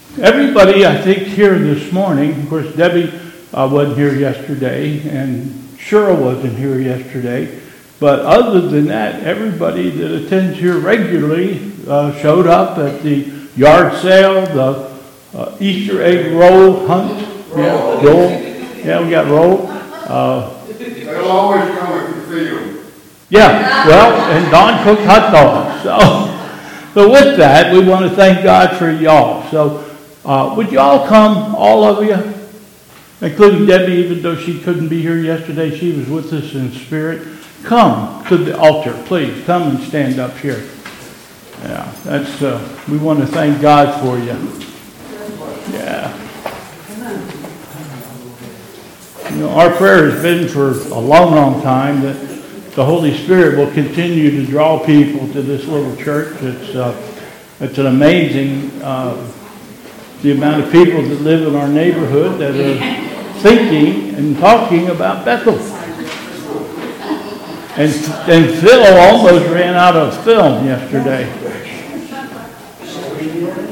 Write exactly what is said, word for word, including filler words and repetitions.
Everybody, I think, here this morning, of course, Debbie uh, wasn't here yesterday, and Cheryl wasn't here yesterday, but other than that, everybody that attends here regularly uh, showed up at the yard sale, the uh, Easter egg roll hunt. Yeah, roll. Yeah, we got roll. Uh, They'll always come if you feed them. Yeah, well, and Don cooked hot dogs. So, so with that, we want to thank God for y'all. So, uh, would you all come, all of you, including Debbie, even though she couldn't be here yesterday, she was with us in spirit. Come to the altar, please. Come and stand up here. Yeah, that's. Uh, we want to thank God for you. Yeah. You know, our prayer has been for a long, long time that the Holy Spirit will continue to draw people to this little church. It's uh, it's an amazing uh, the amount of people that live in our neighborhood that are thinking and talking about Bethel. And and Phil almost ran out of film yesterday.